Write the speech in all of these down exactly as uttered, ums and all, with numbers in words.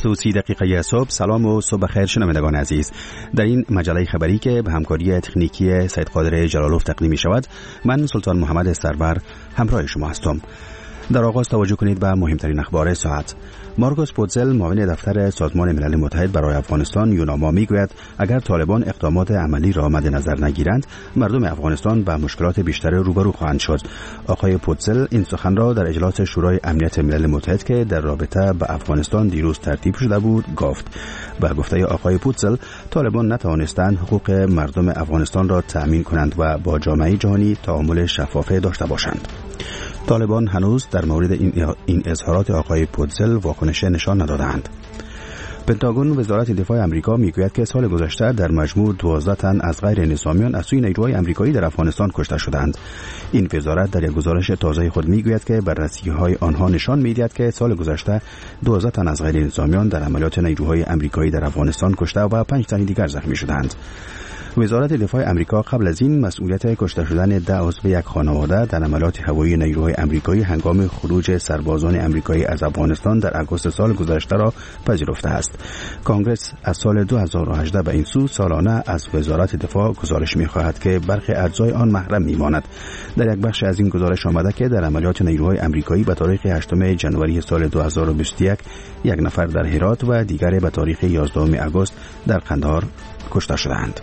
هفت و سی دقیقه صبح. سلام و صبح خیر شنوندگان عزیز. در این مجله خبری که به همکاری تکنیکی سید قادر جلالوف تقدیم می شود، من سلطان محمد سرور همراه شما هستم. در آغاز توجه کنید به مهمترین اخبار ساعت. مارکوس پوتزل، معاون دفتر سازمان ملل متحد برای افغانستان یوناما، میگوید اگر طالبان اقدامات عملی را مد نظر نگیرند، مردم افغانستان به مشکلات بیشتر روبرو خواهند شد. آقای پوتزل این سخن را در اجلاس شورای امنیت ملل متحد که در رابطه به افغانستان دیروز ترتیب شده بود گفت. به گفته آقای پوتزل، طالبان نتوانستند حقوق مردم افغانستان را تأمین کنند و با جامعه جهانی تعامل شفاف داشته باشند. طالبان هنوز در مورد این اظهارات آقای پوتزل واکنش نشان ندادند. پنتاگون، وزارت دفاع آمریکا، میگوید که سال گذشته در مجموع دوازده تن از غیر نظامیان از سوی نیروهای آمریکایی در افغانستان کشته شدند. این وزارت در یک گزارش تازه خود میگوید که بررسی‌های آنها نشان می‌دهد که سال گذشته دوازده تن از غیر نظامیان در عملیات نیروهای آمریکایی در افغانستان کشته و پنج تن دیگر زخمی شدند. وزارت دفاع آمریکا قبل از این مسئولیت کشته شدن ده عضو یک خانواده در عملیات هوایی نیروهای آمریکایی هنگام خروج سربازان آمریکایی از افغانستان در آگوست سال گذشته را پذیرفته است. کنگره از سال دو هزار و هجده به این سو سالانه از وزارت دفاع گزارش می‌خواهد که برخی اجزای آن محرم می‌ماند. در یک بخش از این گزارش آمده که در عملیات نیروهای آمریکایی به تاریخ هشتم ژانویه سال دو هزار و بیست و یک یک نفر در هرات و دیگر به تاریخ یازدهم آگوست در قندهار کشته شدند.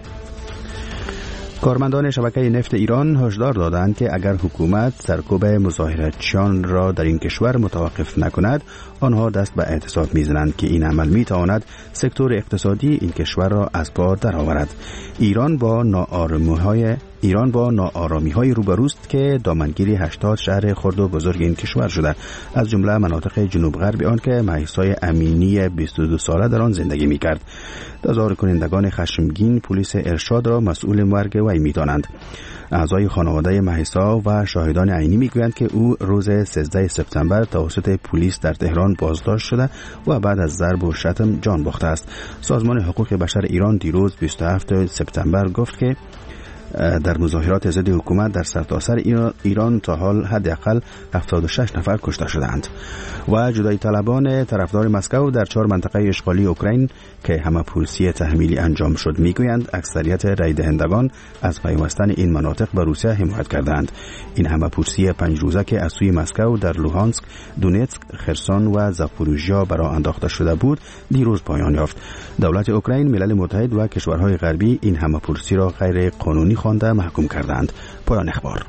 کارمندان شبکه نفت ایران هشدار دادند که اگر حکومت سرکوب مظاهراتچیان را در این کشور متوقف نکند، آنها دست به اعتصاب می‌زنند که این عمل می‌تواند سکتور اقتصادی این کشور را از پا درآورد. ایران با ناآرامی‌های ایران با ناآرامی‌های روبروست که دامنگیری هشتاد شهر خرد و بزرگ این کشور شده، از جمله مناطق جنوب غربی آن که مهسا امینی بیست و دو ساله در آن زندگی می‌کرد. تظاهر کنندگان خشمگین پلیس ارشاد را مسئول مرگ وی می‌دانند. اعضای خانواده مهسا و شاهدان عینی میگویند که او روز سیزده سپتامبر توسط پلیس در تهران بازداشت شده و بعد از ضرب و شتم جان باخته است. سازمان حقوق بشر ایران دیروز بیست و هفتم سپتامبر گفت که در مظاهرات ضد حکومت در سرتاسر ایران تا حال حداقل هفتاد و شش نفر کشته شدند. و جدایی طلبان طرفدار مسکو در چهار منطقه اشغالی اوکراین که همه‌پرسی تحمیلی انجام شد میگویند اکثریت رای دهندگان از پیوستن این مناطق به روسیه حمایت کردند. این همه‌پرسی پنج روزه که از سوی مسکو در لوهانسک، دونتسک، خرسون و زاپوروژیا برای انداخته شده بود دیروز پایان یافت. دولت اوکراین، ملل متحد و کشورهای غربی این همه‌پرسی را غیر قانونی خوانده محکوم کردند. پایان اخبار.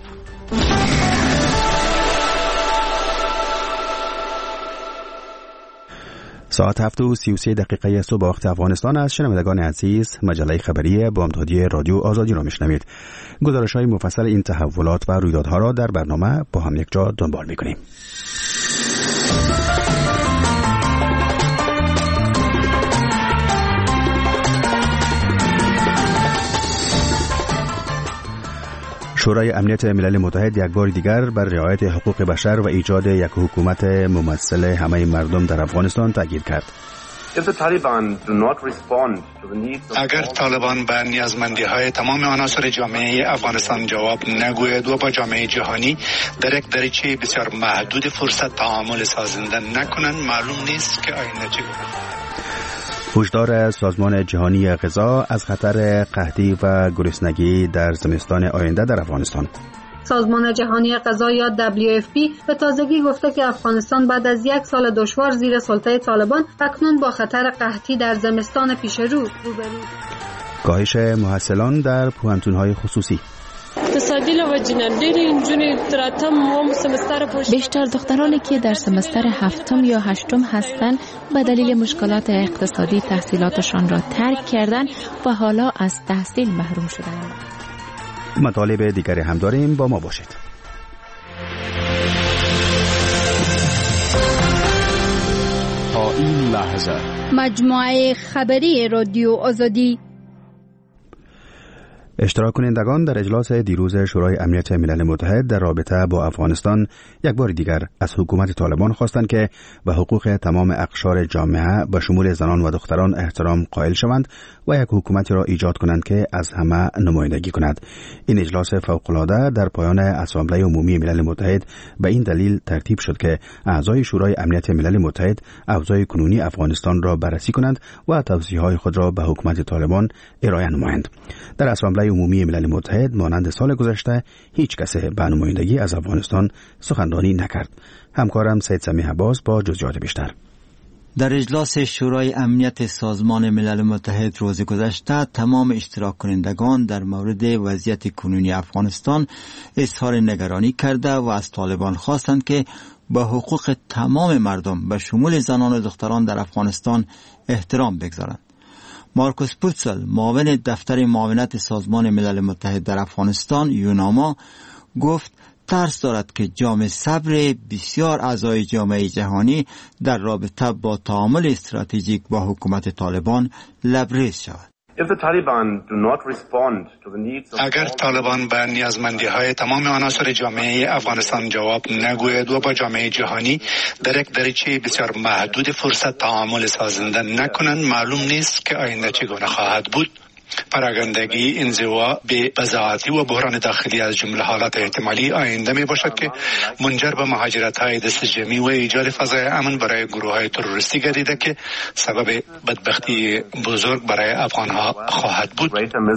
ساعت هفت و سی و سه دقیقه صبح وقت افغانستان است. شنوندگان عزیز، مجله خبری با امدادی رادیو آزادی را میشنوید. گزارش‌های مفصل این تحولات و رویدادها را در برنامه با هم یک جا دنبال می‌کنیم. شورای امنیت ملل متحد یک بار دیگر بر رعایت حقوق بشر و ایجاد یک حکومت ممثل همه مردم در افغانستان تاکید کرد. اگر طالبان به نیازمندی‌های تمام عناصر جامعه افغانستان جواب نگوید و با جامعه جهانی در یک دریچه بسیار محدود فرصت تعامل سازنده نکنند، معلوم نیست که آینده چه گوید. هشدار سازمان جهانی غذا از خطر قحطی و گرسنگی در زمستان آینده در افغانستان. سازمان جهانی غذا یا دبلیو اف پی به تازگی گفته که افغانستان بعد از یک سال دشوار زیر سلطه طالبان اکنون با خطر قحطی در زمستان پیش رو روبرو. کاهش محصلان در پوهنتون‌های خصوصی. بیشتر دخترانی که در سمستر هفتم یا هشتم هستند به دلیل مشکلات اقتصادی تحصیلاتشان را ترک کردند و حالا از تحصیل محروم شدند. مطالب دیگری هم داریم، با ما باشید. تا این لحظه مجموعه خبری رادیو آزادی. اشتراک کنندگان در اجلاس دیروز شورای امنیت ملل متحد در رابطه با افغانستان یک بار دیگر از حکومت طالبان خواستند که به حقوق تمام اقشار جامعه به شمول زنان و دختران احترام قائل شوند و یک حکومتی را ایجاد کنند که از همه نمایندگی کند. این اجلاس فوق‌العاده در پایان اسامبله عمومی ملل متحد به این دلیل ترتیب شد که اعضای شورای امنیت ملل متحد اوضاع کنونی افغانستان را بررسی کنند و توصیه‌های خود را به حکومت طالبان ارائه نمایند. در اسامبله عمومی ملل متحد مانند سال گذشته هیچ کس به نمایندگی از افغانستان سخنرانی نکرد. همکارم سید سمیح عباس با جزئیات بیشتر. در اجلاس شورای امنیت سازمان ملل متحد روز گذشته تمام اشتراک کنندگان در مورد وضعیت کنونی افغانستان اظهار نگرانی کرده و از طالبان خواستند که به حقوق تمام مردم به شمول زنان و دختران در افغانستان احترام بگذارند. مارکوس پوتسل، معاون دفتر معاونت سازمان ملل متحد در افغانستان یوناما، گفت ترس دارد که جام صبر بسیار اعضای جامعه جهانی در رابطه با تعامل استراتژیک با حکومت طالبان لبریز شود. اگر طالبان به نیازمندی‌های تمام عناصر جامعه افغانستان جواب نگوید و با جامعه جهانی در یک دریچه بسیار محدود فرصت تعامل سازنده نکنند، معلوم نیست که آینده چگونه خواهد بود. پراگندگی، انزوا، بی بضاعتی و بحران داخلی از جمله حالات احتمالی آینده می باشد که منجر به مهاجرت‌های دست جمعی و ایجاد فضای امن برای گروه‌های تروریستی گردیده که سبب بدبختی بزرگ برای افغان‌ها خواهد بود.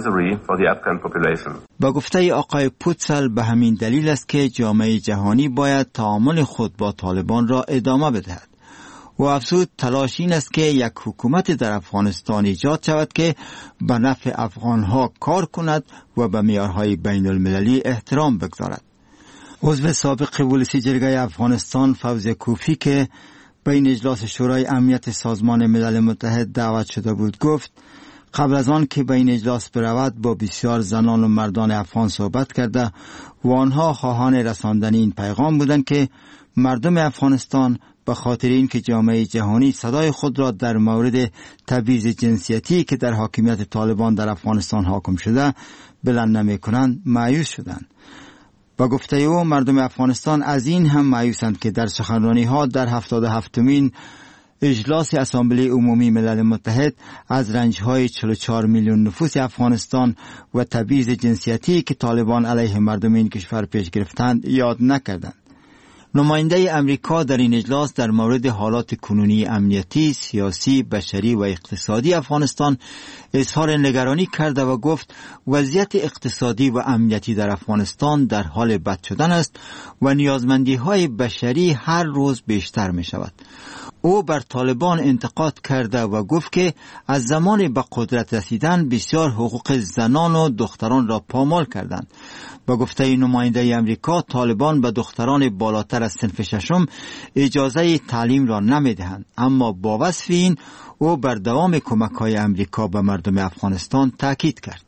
با گفته آقای پوتسل به همین دلیل است که جامعه جهانی باید تعامل خود با طالبان را ادامه بدهد. و افزود تلاش این است که یک حکومت در افغانستان ایجاد شود که به نفع افغانها کار کند و به معیارهای بین المللی احترام بگذارد. عضو سابق ولسی جرگه افغانستان فوزی کوفی که به این اجلاس شورای امنیت سازمان ملل متحد دعوت شده بود گفت قبل از آن که به این اجلاس برود با بسیار زنان و مردان افغان صحبت کرده و آنها خواهان رساندن این پیغام بودند که مردم افغانستان به خاطر این که جامعه جهانی صدای خود را در مورد تبعیض جنسیتی که در حاکمیت طالبان در افغانستان حاکم شده بلند نمی کنند مایوس شدند. با گفته او مردم افغانستان از این هم مایوسند که در سخنرانی ها در هفتاد و هفتمین اجلاس اسامبله عمومی ملل متحد از رنج‌های چهل و چهار میلیون نفوس افغانستان و تبعیض جنسیتی که طالبان علیه مردم این کشور پیش گرفتند یاد نکردند. نماینده امریکا در این اجلاس در مورد حالات کنونی امنیتی، سیاسی، بشری و اقتصادی افغانستان اظهار نگرانی کرده و گفت وضعیت اقتصادی و امنیتی در افغانستان در حال بد شدن است و نیازمندی‌های بشری هر روز بیشتر می شود. او بر طالبان انتقاد کرده و گفت که از زمان به قدرت رسیدن بسیار حقوق زنان و دختران را پامال کردند. با گفته نماینده امریکا طالبان به دختران بالاتر از صنف ششم اجازه تعلیم را نمیدهند، اما با وصف این او بر دوام کمک‌های امریکا به مردم افغانستان تاکید کرد.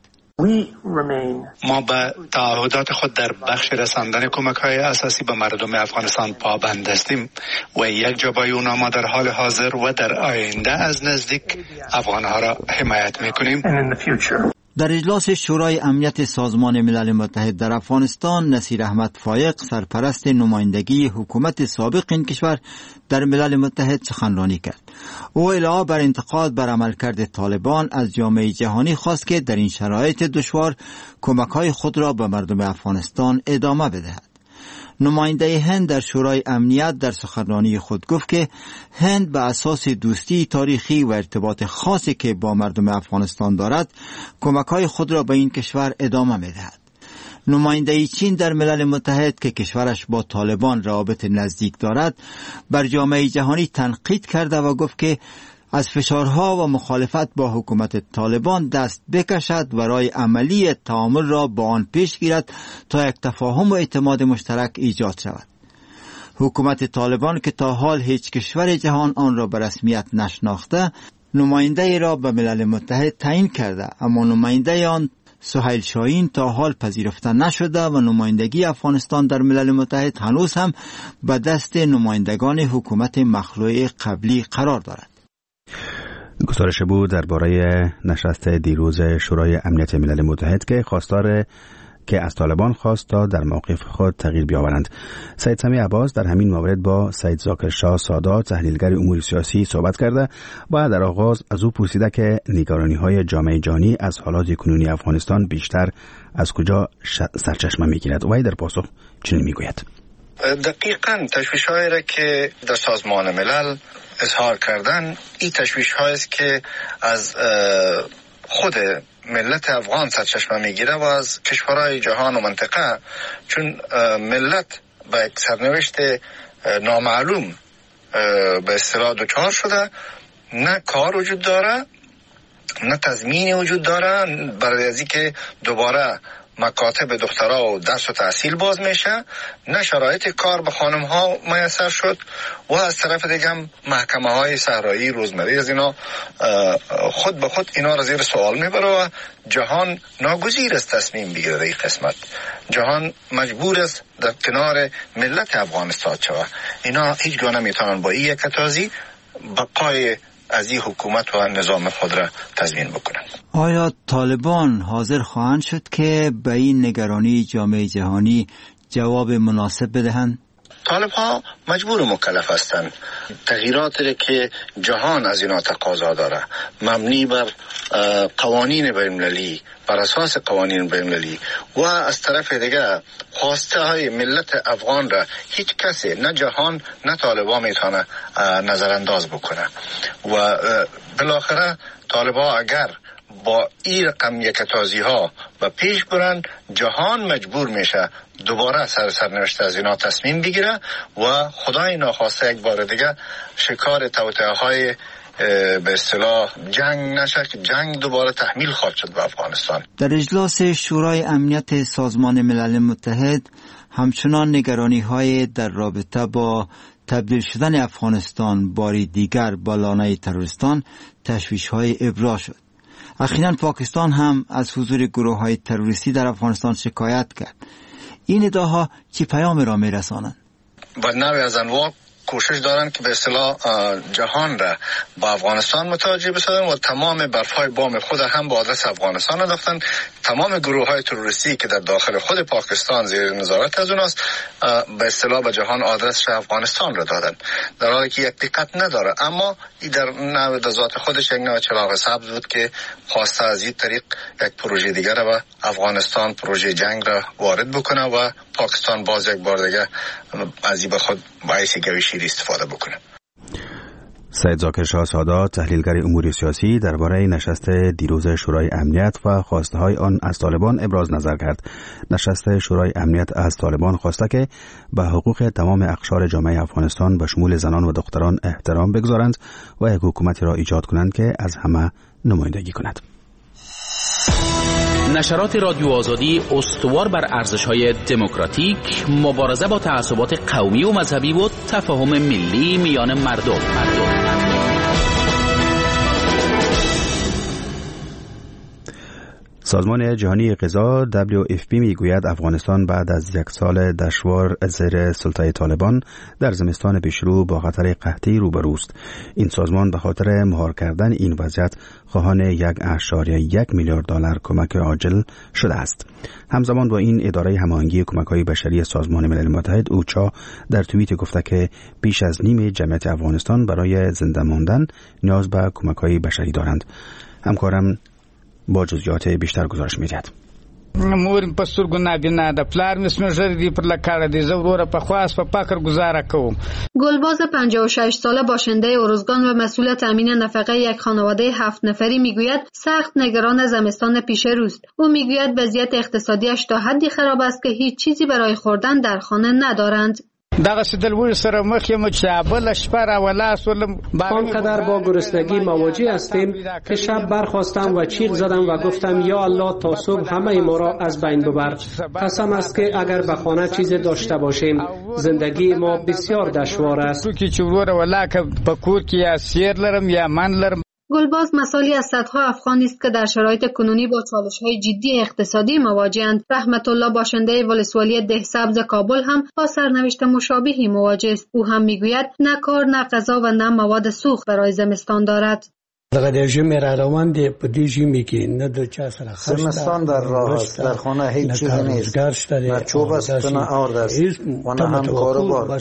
ما به تعهدات خود در بخش رساندن کمک‌های اساسی به مردم افغانستان پابند هستیم و یک جا یوناما ما در حال حاضر و در آینده از نزدیک افغان‌ها را حمایت می‌کنیم. در اجلاس شورای امنیت سازمان ملل متحد در افغانستان نصیر احمد فایق سرپرست نمایندگی حکومت سابق این کشور در ملل متحد سخنرانی کرد. او علاوه بر انتقاد بر عملکرد طالبان از جامعه جهانی خواست که در این شرایط دشوار کمک‌های خود را به مردم افغانستان ادامه بدهد. نماینده هند در شورای امنیت در سخنرانی خود گفت که هند به اساس دوستی تاریخی و ارتباط خاصی که با مردم افغانستان دارد کمک‌های خود را به این کشور ادامه می‌دهد. نماینده چین در ملل متحد که کشورش با طالبان روابط نزدیک دارد بر جامعه جهانی تنقید کرده و گفت که از فشارها و مخالفت با حکومت طالبان دست بکشد و راه عملی تعامل را با آن پیش گیرد تا یک تفاهم و اعتماد مشترک ایجاد شود. حکومت طالبان که تا حال هیچ کشور جهان آن را به رسمیت نشناخته نماینده را به ملل متحد تعیین کرده، اما نماینده آن سهیل شاهین تا حال پذیرفته نشده و نمایندگی افغانستان در ملل متحد هنوز هم به دست نمایندگان حکومت مخلوع قبلی قرار دارد. گزارش بود درباره نشست دیروز شورای امنیت ملل متحد که خواستار که از طالبان خواست تا در موقف خود تغییر بیاورند. سید سمیع عباس در همین مورد با سید ذاکر شاه سادات تحلیلگر امور سیاسی صحبت کرده و در آغاز از او پرسیده که نگرانی‌های جامعه جهانی از حالات کنونی افغانستان بیشتر از کجا سرچشمه می‌گیرد و در پاسخ چنین می‌گوید: دقیقاً تشویش‌هایی را که در سازمان ملل اظهار کردن، این تشویش‌هایی است که از خود ملت افغان سرچشمه میگیره و از کشورهای جهان و منطقه، چون ملت به یک سرنوشت نامعلوم به اصطلاح دچار شده، نه کار وجود داره، نه تضمینی وجود داره برای از اینکه دوباره مکاتب دخترها و درس و تحصیل باز میشه، نه شرایط کار به خانم ها میسر شد و از طرف دیگه هم محکمه های صحرایی روزمره از اینا خود به خود اینا را زیر سوال میبره و جهان ناگزیر است تصمیم بگیره. در این قسمت جهان مجبور است در کنار ملت افغانستان شود. اینا هیچ گونه نمیتونن با این یکتازی بقای از این حکومت و نظام خود را تضمین بکنند. آیا طالبان حاضر خواهند شد که به این نگرانی جامعه جهانی جواب مناسب بدهند؟ طالب ها مجبور و مکلف هستند. تغییراتی که جهان از اینا تقاضا داره مبنی بر قوانین بین‌المللی، بر اساس قوانین بین‌المللی و از طرف دیگه خواسته های ملت افغان را هیچ کسی، نه جهان نه طالبان میتونه نظرانداز بکنه و بالاخره طالبان اگر با این رقم یکتازی ها و پیش برن، جهان مجبور میشه دوباره سر سرنوشت از اینا تصمیم بگیره و خدای ناخواسته یک بار دیگه شکار توطئه های به اصطلاح جنگ نشه که جنگ دوباره تحمیل خواهد شد به افغانستان. در اجلاس شورای امنیت سازمان ملل متحد همچنان نگرانی های در رابطه با تبدیل شدن افغانستان باری دیگر با لانه تروریستان تشویش های ابراز شد. اخیراً پاکستان هم از حضور گروه های تروریستی در افغانستان شکایت کرد. این ادعاها چه پیام را می رسانند؟ با نوع از انواع کوشش دارن که به اصطلاح جهان را با افغانستان متوجه بسازن و تمام برفای بام خود هم با آدرس افغانستان انداختن. تمام گروه های تروریستی که در داخل خود پاکستان زیر نظارت از اوناست به اصطلاح به جهان آدرس افغانستان را دادن، در حالی که یک دقت نداره. اما این در نوع ذات خودش یک نوع چراغ سبز بود که خواسته از این طریق یک پروژه دیگر را به افغانستان، پروژه جنگ را وارد بکنه و پاکستان باز یک بار دیگه از این به خود باعث گوشی استفاده بکنه. سید ذاکر شاه سادات تحلیلگر امور سیاسی درباره نشست دیروز شورای امنیت و خواسته های آن از طالبان ابراز نظر کرد. نشست شورای امنیت از طالبان خواسته که به حقوق تمام اقشار جامعه افغانستان به شمول زنان و دختران احترام بگذارند و یک حکومتی را ایجاد کنند که از همه نمایندگی کند. نشرات رادیو آزادی استوار بر ارزش‌های دموکراتیک، مبارزه با تعصبات قومی و مذهبی و تفاهم ملی میان مردم. مردم. سازمان جهانی غذا دبلیو اف پی میگوید افغانستان بعد از یک سال دشوار زیر سلطه طالبان در زمستان پیشرو با خطر قحطی روبروست. این سازمان به خاطر مهار کردن این وضعیت خواهان یک اشاریه یک میلیارد دلار کمک عاجل شده است. همزمان با این اداره هماهنگی کمک‌های بشری سازمان ملل متحد اوچا در توییت گفته که بیش از نیم جمعیت افغانستان برای زنده ماندن نیاز به کمک‌های بشری دارند. همکارم با جزئیات بیشتر گزارش می‌دهد. مور په سترګو نابینا ده پلار مې سمژر دی پر لکړه دی زه وروره په خواست په فقر گزاره کوم. گلباز پنجاه و شش ساله باشنده ارزگان و مسئول تامین نفقه یک خانواده هفت نفری میگوید سخت نگران زمستان پیش روست. او میگوید وضعیت اقتصادیش تا حدی خراب است که هیچ چیزی برای خوردن در خانه ندارند. آنقدر با گرسنگی مواجه هستیم که شب برخواستم و چیغ زدم و گفتم یا الله تا صبح همه ما را از بین ببر. قسم است که اگر به خانه چیز داشته باشیم زندگی ما بسیار دشوار است. گلباز مثالی از صدها افغانی است که در شرایط کنونی با چالش‌های جدی اقتصادی مواجه‌اند. رحمت الله باشنده ولسوالی دهسبز کابل هم با سرنوشت مشابهی مواجه است. او هم میگوید نه کار، نه غذا و نه مواد سوخت برای زمستان دارد. زمستان در راه است، در خانه هیچ چیزی نیست، نه چوب است نه آرد است و نه هم کاروبار.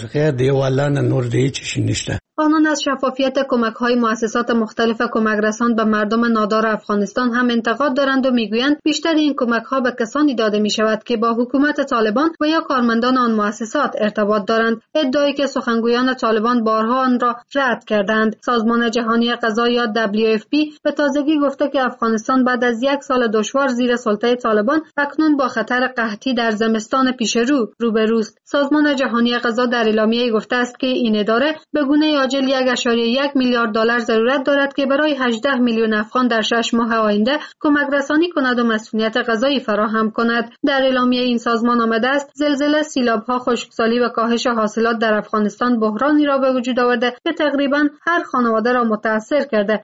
آنان از شفافیت کمک‌های مؤسسات مختلف کمک رسان به مردم نادار افغانستان هم انتقاد دارند و میگویند بیشتر این کمک‌ها به کسانی داده می‌شود که با حکومت طالبان و یا کارمندان آن مؤسسات ارتباط دارند، ادعایی که سخنگویان طالبان بارها آن را رد کردند. سازمان جهانی غذا یا دبلیو اف پی به تازگی گفته که افغانستان بعد از یک سال دشوار زیر سلطه طالبان اکنون با خطر قحطی در زمستان پیش رو روبروست. سازمان جهانی غذا در اعلامیه‌ای گفته است که این اداره به گونه عاجل یک ممیز یک میلیارد دلار ضرورت دارد که برای هجده میلیون افغان در شش ماه آینده کمک رسانی کند و مسئولیت غذایی فراهم کند. در اعلامیه این سازمان آمده است زلزله، سیلاب‌ها، خشکسالی و کاهش حاصلات در افغانستان بحرانی را به وجود آورده که تقریباً هر خانواده را متاثر کرده.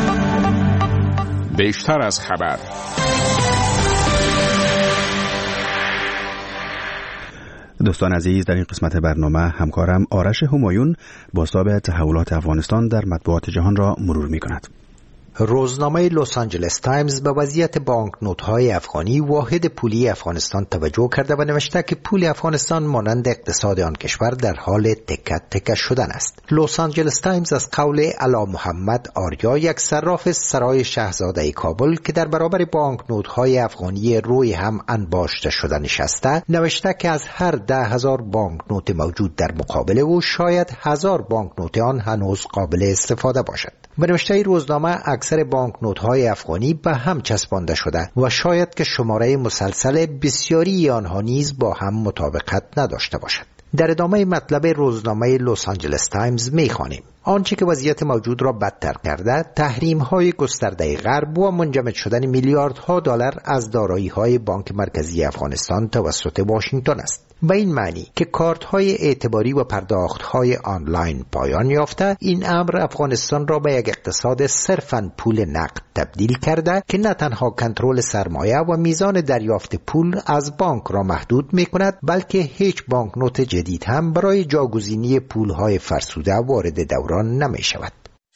بیشتر از خبر. دوستان عزیز، در این قسمت برنامه همکارم آرش همایون بازتاب تحولات افغانستان در مطبوعات جهان را مرور می کند. روزنامه لس آنجلس تایمز به وضعیت بانکنوت‌های افغانی واحد پولی افغانستان توجه کرده و نوشته که پول افغانستان مانند اقتصاد آن کشور در حال تکه تکه شدن است. لس آنجلس تایمز از قول علا محمد آریا، یک صراف سرای شاهزاده کابل که در برابر بانکنوت‌های افغانی روی هم انباشته شده نشسته، نوشته که از هر ده هزار بانکنوت موجود در مقابل او شاید هزار بانکنوت آن هنوز قابل استفاده باشد. به نوشته روزنامه اکثر بانکنوت‌های افغانی به هم چسبانده شده و شاید که شماره مسلسل بسیاری آنها نیز با هم مطابقت نداشته باشد. در ادامه مطلب روزنامه لس آنجلس تایمز می‌خوانیم: آنچه که وضعیت موجود را بدتر کرده، تحریم‌های گسترده غرب و منجمد شدن میلیاردها دلار از دارایی‌های بانک مرکزی افغانستان توسط واشنگتن است. به این معنی که کارت‌های اعتباری و پرداخت‌های آنلاین پایان یافته، این امر افغانستان را به یک اقتصاد صرفاً پول نقد تبدیل کرده که نه تنها کنترل سرمایه و میزان دریافت پول از بانک را محدود می‌کند، بلکه هیچ بانکنوت جدید هم برای جاگزینی پول‌های فرسوده وارد دوران نمی شود.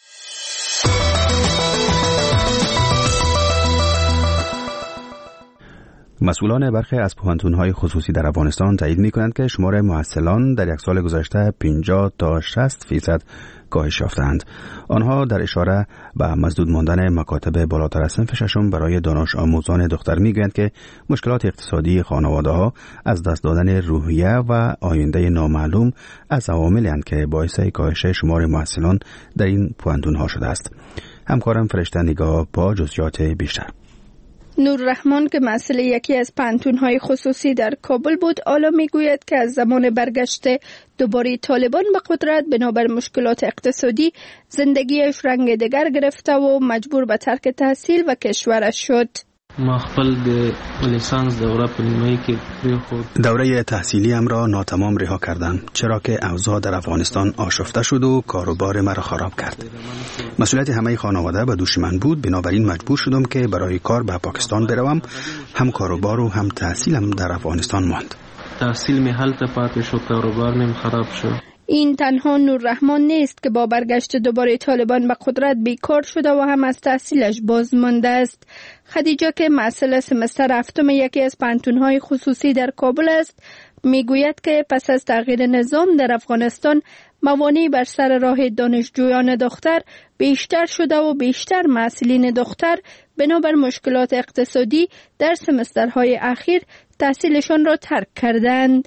مسئولان برخی از پوهنتون‌های خصوصی در افغانستان تایید می‌کنند که شمار محصلان در یک سال گذشته پنجاه تا شصت فیصد کاهش یافتند. آنها در اشاره به مسدود ماندن مکاتب بالاتر از صنف ششم برای دانش آموزان دختر میگویند که مشکلات اقتصادی خانواده‌ها از دست دادن روحیه و آینده نامعلوم از عواملی اند که باعث کاهش شمار محصلان در این پوهنتون‌ها شده است. همکارم فرشته نگاه با جزئیات بیشتر. نوررحمان که مسئول یکی از پانتون‌های خصوصی در کابل بود، حالا میگوید که از زمان برگشت دوباره طالبان به قدرت بنابر مشکلات اقتصادی زندگیش رنگ دیگر گرفته و مجبور به ترک تحصیل و کشورش شد. ما خپل د لیسانس دوره په نیمه کې پرېښود. دوره تحصیلی ام را ناتمام رها کردم چرا که اوضاع در افغانستان آشفته شد و کاروبار مرا خراب کرد. مسئولیت همه خانواده به دوش من بود، بنابراین مجبور شدم که برای کار به پاکستان بروم. هم کاروبار و هم تحصیلم در افغانستان ماند. تحصیل می هلته پاتې شو، کاروبار میم خراب شد. این تنها نوررحمان نیست که با برگشت دوباره طالبان به قدرت بیکار شده و هم از تحصیلش باز مانده است. خدیجه که مسئول سمستر هفتم یکی از پانتون‌های خصوصی در کابل است، میگوید که پس از تغییر نظام در افغانستان موانع بر سر راه دانشجویان دختر بیشتر شده و بیشتر محصلین دختر بنابر مشکلات اقتصادی در سمسترهای اخیر تحصیلشان را ترک کردند.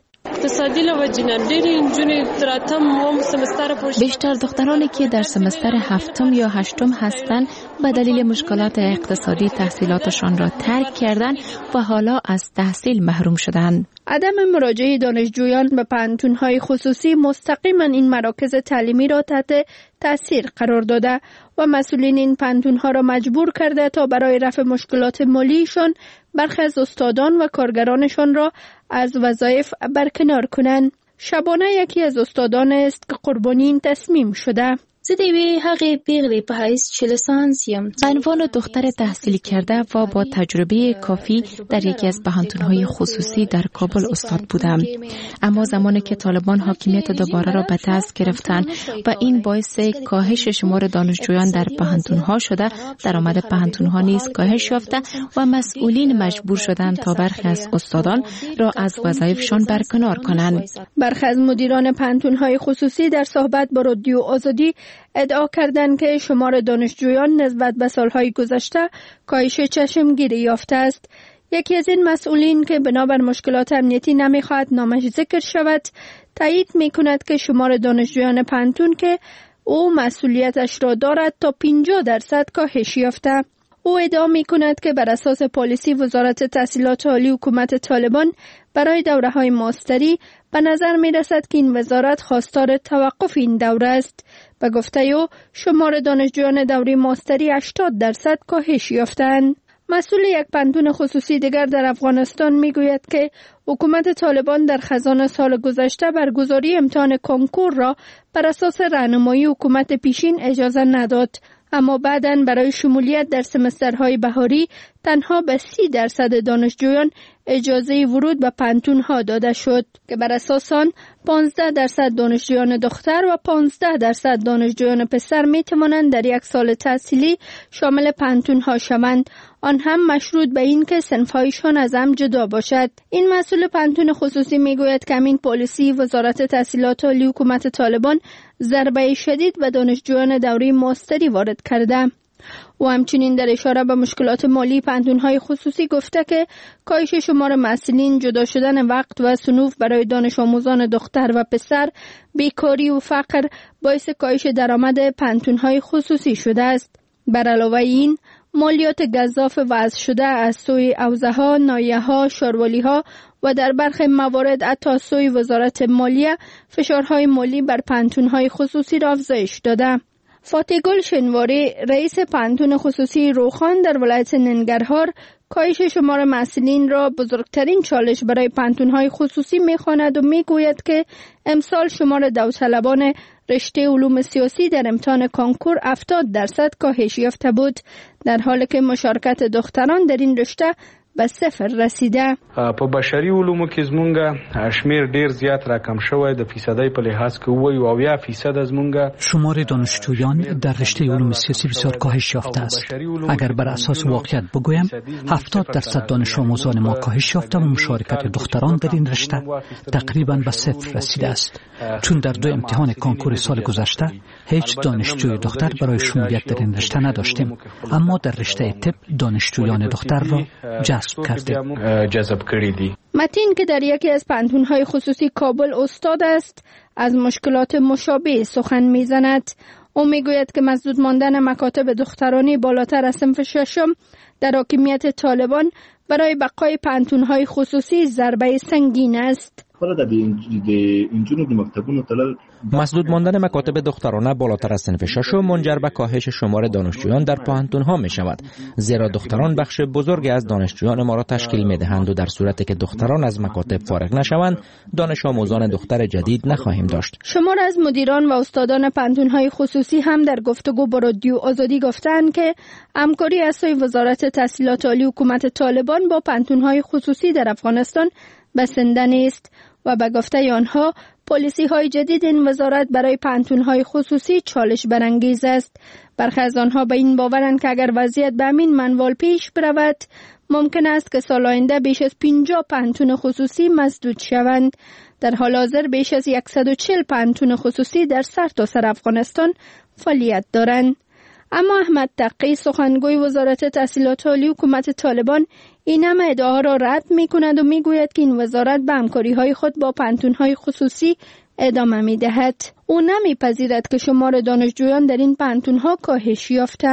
بیشتر دخترانی که در سمستر هفتم یا هشتم هستند به دلیل مشکلات اقتصادی تحصیلاتشان را ترک کردند و حالا از تحصیل محروم شدند. عدم مراجعه دانشجویان به پانتون‌های خصوصی مستقیما این مراکز تعلیمی را تحت تاثیر قرار داده و مسئولین این پانتون‌ها را مجبور کرده تا برای رفع مشکلات مالیشان برخی از استادان و کارگرانشان را از وظایف برکنار کنند. شبانه یکی از استادان است که قربانی این تصمیم شده. زه د یوې هغې پیغلې په حیث چې لیسانس یم. به عنوان دختر تحصیل کرده و با تجربه کافی در یکی از پوهنتون‌های خصوصی در کابل استاد بودم. اما زمانی که طالبان حاکمیت دوباره را به دست گرفتند و این باعث کاهش شمار دانشجویان در پوهنتون‌ها شده، درآمد پوهنتون‌ها نیز کاهش یافته و مسئولین مجبور شدند تا برخی از استادان را از وظایفشان برکنار کنند. برخی از مدیران پوهنتون‌های خصوصی در صحبت با رادیو آزادی ادعا کردند که شمار دانشجویان نسبت به سالهای گذشته کاهش چشمگیری یافته است. یکی از این مسئولین که بنابر مشکلات امنیتی نمیخواهد نامش ذکر شود، تایید میکند که شمار دانشجویان پوهنتون که او مسئولیتش را دارد تا پنجاه درصد کاهش یافته. او ادعا میکند که بر اساس پالیسی وزارت تحصیلات عالی حکومت طالبان برای دوره‌های ماستری به نظر می رسد که این وزارت خواستار توقف این دوره است. به گفته او شمار دانشجویان دوره ماستری هشتاد درصد کاهش یافتند. مسئول یک پوهنتون خصوصی دیگر در افغانستان می گوید که حکومت طالبان در خزان سال گذشته برگزاری امتحان کنکور را بر اساس راهنمایی حکومت پیشین اجازه نداد، اما بعداً برای شمولیت در سمسترهای بهاری تنها به سی درصد دانشجویان اجازه ورود به پوهنتون‌ها داده شد که بر اساس آن پانزده درصد دانشجویان دختر و پانزده درصد دانشجویان پسر می توانند در یک سال تحصیلی شامل پوهنتون‌ها شوند، آن هم مشروط به این که صنف‌هایشان از هم جدا باشد. این مسئول پوهنتون خصوصی می گوید که همین پالیسی وزارت تحصیلات عالی حکومت طالبان ضربه شدید به دانشجویان دوره ماستری وارد کرده. و همچنین در اشاره به مشکلات مالی پوهنتون‌های خصوصی گفته که کاهش شمار محصلین، جدا شدن وقت و صنوف برای دانش آموزان دختر و پسر، بیکاری و فقر باعث کاهش درآمد پوهنتون‌های خصوصی شده است. بر علاوه این، مالیات گزاف وضع شده از سوی حوزه‌ها، ناحیه‌ها، شاروالی‌ها و در برخی موارد حتی از سوی وزارت مالیه فشارهای مالی بر پوهنتون‌های خصوصی را افزایش داده. فاتح گل شنواری، رئیس پوهنتون خصوصی روخان در ولایت ننگرهار، کاهش شمار محصلین را بزرگترین چالش برای پوهنتون‌های خصوصی می‌خواند و می‌گوید که امسال شمار داوطلبان رشته علوم سیاسی در امتحان کنکور هفتاد درصد کاهش یافته بود، در حالی که مشارکت دختران در این رشته به صفر رسیده. په بشري علومو کې زمونږه شمیر ډیر زیات راکم شوی، د فیصدی په لحاظ کې وایو اویا فیصد از مونږه. شمار دانشجویان در رشته علوم سیاسی بسیار کاهش یافته است. اگر بر اساس واقعیت بگویم هفتاد درصد دانش آموزان ما کاهش یافته و مشارکت دختران در این رشته تقریبا به صفر رسیده است، چون در دو امتحان کنکور سال گذشته هیچ دانشجوی دختر برای شمولیت در این رشته نداشتیم، اما در رشته طب دانشجویان دختر را جذب جذب کردیم. متین که در یکی از پوهنتون‌های خصوصی کابل استاد است، از مشکلات مشابه سخن می‌زند. او می‌گوید که مسدود ماندن مکاتب دخترانی بالاتر از صنف ششم در حاکمیت طالبان برای بقای پوهنتون‌های خصوصی ضربه سنگین است. مسدود ماندن مکاتب دخترانه بالاتر از صنف ششم منجر به کاهش شمار دانشجویان در پوهنتون‌ها می شود، زیرا دختران بخش بزرگی از دانشجویان ما را تشکیل می دهند و در صورتی که دختران از مکاتب فارغ نشوند، دانش آموزان دختر جدید نخواهیم داشت. شمار از مدیران و استادان پوهنتون‌های خصوصی هم در گفتگو با رادیو آزادی گفتند که همکاری از سوی وزارت تحصیلات عالی حکومت طالبان با پوهنتون‌های خصوصی در افغانستان بسنده نیست و به گفته آنها پالیسی های جدید این وزارت برای پوهنتون‌های خصوصی چالش برانگیز است. برخی از آنها به این باورند که اگر وضعیت به همین منوال پیش برود، ممکن است که سال آینده بیش از پنجاه پوهنتون خصوصی مسدود شوند. در حال حاضر بیش از صد و چهل پوهنتون خصوصی در سرتاسر افغانستان فعالیت دارند. اما احمد تقی، سخنگوی وزارت تحصیلات عالی حکومت طالبان، این همه ادعاها را رد می کند و می گوید که این وزارت به همکاری های خود با پوهنتون‌های خصوصی ادامه می دهد. او نمیپذیرد که شمار دانشجویان در این پوهنتون‌ها کاهش یافته.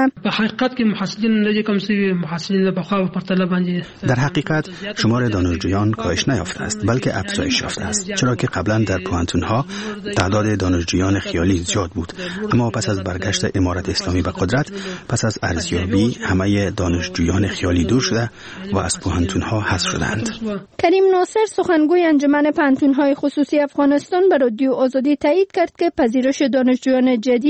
در حقیقت شمار دانشجویان کاهش نیافته است، بلکه افزایش یافته است، چرا که قبلا در پوهنتون‌ها تعداد دانشجویان خیالی زیاد بود، اما پس از برگشت امارت اسلامی به قدرت، پس از ارزیابی همه دانشجویان خیالی دور شده و از پوهنتون‌ها حذف شدند. کریم ناصر، سخنگوی انجمن پوهنتون‌های خصوصی افغانستان، به رادیو آزادی تایید کرد که پذیرش دانشجویان جدید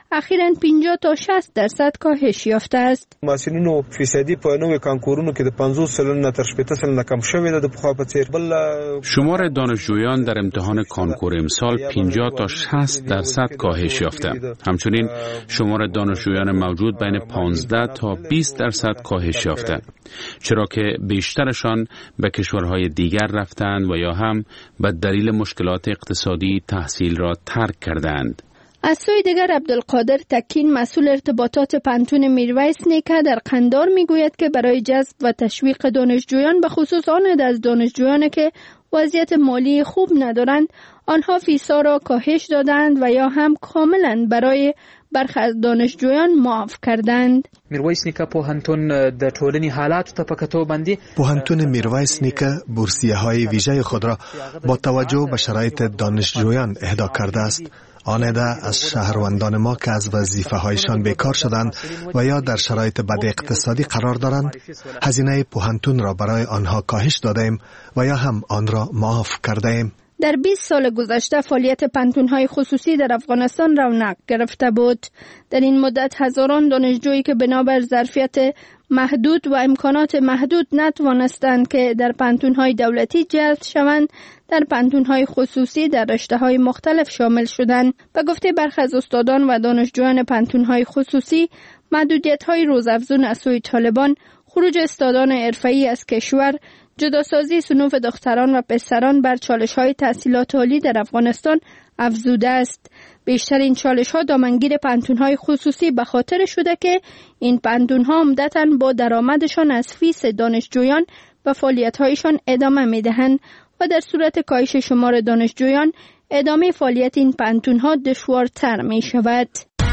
اخیراً پنجاه تا شصت درصد کاهش یافته است. ماشینونو فیصدی په نوې کانکورونو کې د پنځوس سلنه تر شپږ سلنه کم شوی ده د پخوا په څیر. بل شمار دانشجویان در امتحان کانکور امسال پنجاه تا شصت درصد کاهش یافته. همچنین شمار دانشجویان موجود بین پانزده تا بیست درصد کاهش یافته، چرا که بیشترشان به کشورهای دیگر رفتند و یا هم به دلیل مشکلات اقتصادی تحصیل را ترک کردند. از سوی دیگر عبدالقادر تکین مسئول ارتباطات پانتون میرویس نیکه در قندار میگوید که برای جذب و تشویق دانشجویان به خصوص آن از دانشجویان که وضعیت مالی خوب ندارند آنها فیسا را کاهش دادند و یا هم کاملا برای برخی از دانشجویان معاف کردند. میرویس نیکه پوهنتون د ټولنې حالات ته په کتو باندې پوهنتون میرویس نیکه بورسیه های ویژه خود را با توجه به شرایط دانشجویان اهدا کرده است. آن عده از شهروندان ما که از وظیفه هایشان بیکار شدند و یا در شرایط بد اقتصادی قرار دارند هزینه پوهنتون را برای آنها کاهش دادیم و یا هم آن را معاف کرده ایم. در بیست سال گذشته فعالیت پانتون‌های خصوصی در افغانستان رونق گرفته بود. در این مدت هزاران دانشجویی که بنابر ظرفیت محدود و امکانات محدود نتوانستند که در پانتون‌های دولتی جذب شوند، در پانتون‌های خصوصی در رشته‌های مختلف شامل شدند. به گفته برخی از استادان و دانشجویان پانتون‌های خصوصی، محدودیت‌های روزافزون از سوی طالبان، خروج استادان حرفه‌ای از کشور، جداسازی صنوف دختران و پسران بر چالش‌های تحصیلات عالی در افغانستان افزوده است. بیشتر این چالش‌ها دامنگیر پانتون‌های خصوصی به خاطر شده که این پانتون‌ها عمدتاً با درآمدشان از فیس دانشجویان به فعالیت‌هایشان ادامه می‌دهند و در صورت کاهش شمار دانشجویان ادامه فعالیت این پانتون‌ها دشوارتر می‌شود.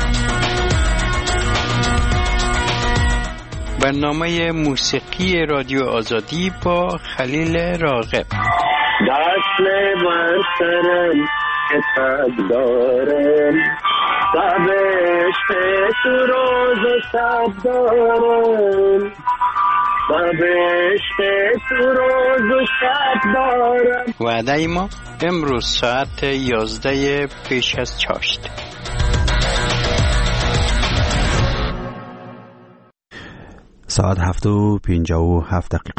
برنامه موسیقی رادیو آزادی با خلیل راغب. دست بر سرم کتاب دارم ببشت تو روز و شب دارم ببشت تو روز و شب دارم. وعده ما امروز ساعت یازده پیش از چاشت. ساعت هفت و پنجاه و هفت دقیقه